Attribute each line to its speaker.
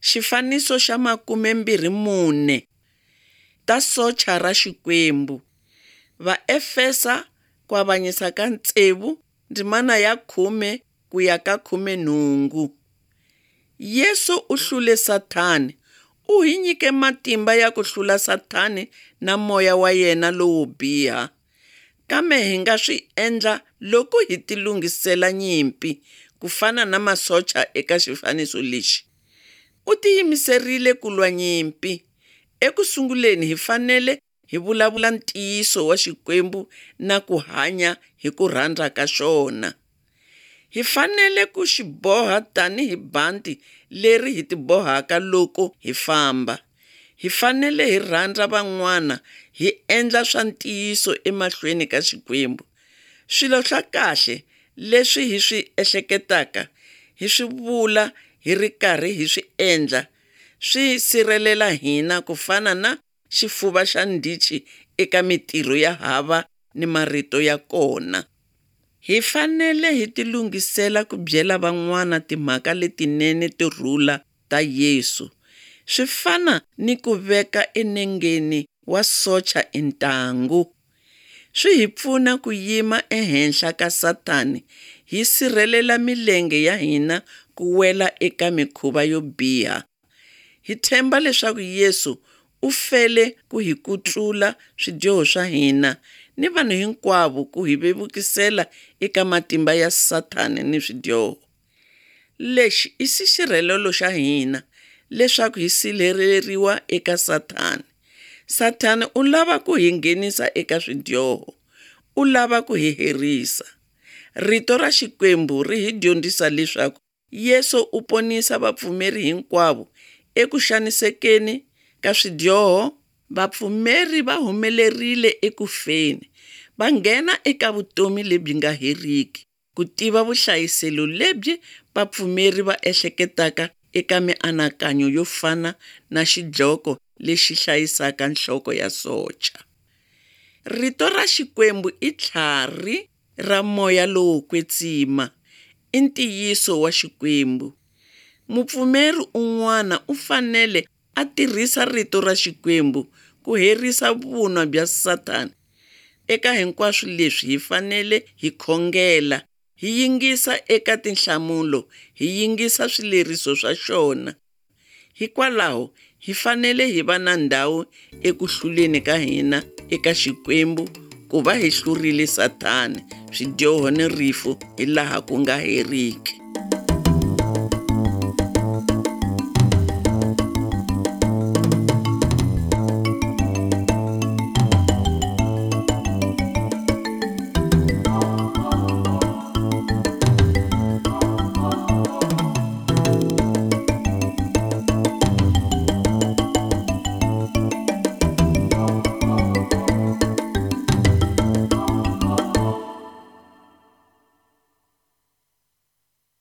Speaker 1: Xifaniso xa 24 ta socha ra Xikwembu. Vaefesa ku avanyisa ka 6 ndzimana ya 10 ku ya ka 18. Yesu u hlule Sathani. U hi nyike matimba ya ku hlula Sathani na moya wa yena lowo biha. Kambe hi nga swi endla loko hi tilungisela nyimpi ku fana na masocha eka xifaniso lexi. U tiyimiserile ku lwa nyimpi. Eku sunguleni hi fanele hi vulavula ntiyiso wa Xikwembu na ku hanya hi ku rhandza ka xona. Hi fanele ku xi boha tanihi bandi leri hi tibohaka loko hi famba. Hi fanele hi rhandza van'wana hi endla swa ntiyiso emahlweni ka Xikwembu. Swilo swa kahle leswi hi swi ehleketaka hi swi vula hi ri karhi hi swi endla swi sirhelela hina ku fana na xifuva xa ndichi eka mitirho ya hava ni marito ya kona. Hi fanele hi tilungisela ku byela van'wana timhaka letinene to rhula ta Yesu. Swi fana ni ku veka enengeni wa socha intangu. Swi hi pfuna ku yima ehenhla ka Sathani hi sirhelela milenge ya hina ku wela eka mikhuva yo biha. Hi tshemba leswaku Yesu u fele ku hi kutlula swidyoho swa hina ni vanhu hinkwavo ku hi vevukisela eka matimba ya Sathani ni swidyoho. Lexi i xisirhelelo xa hina leswaku hi sirheleriwa eka Sathani. Sathani u lava ku hi nghenisa eka swidyoho. U lava ku hi herisa. Rito ra Xikwembu ri hi dyondzisa leswaku Yesu u ponisa vapfumeri hinkwavo eku xanisekeni ka swidyoho. Vapfumeri va humelerile ekufeni. Va nghena eka vutomi lebyi nga heriki. Ku tiva vuhlayiselo lebyi vapfumeri va ehleketaka eka mianakanyo yo fana na xidloko lexi hlayisaka nhloko ya socha. Rito ra Xikwembu i tlhari ra moya lowo kwetsima. I ntiyiso wa Xikwembu. Mupfumeri un'wana u fanele a tirhisa rito ra Xikwembu ku herisa vunwa bya Sathani. Eka hinkwaswo leswi hi fanele hi khongela, hi yingisa eka tinhlamulo, hi yingisa swileriso swa xona. Hikwalaho hi fanele hi va na ndhawu eku hluleni ka hina eka Xikwembu ku va hi hlurile Sathani, swidyoho ni rifu hi laha ku nga heriki.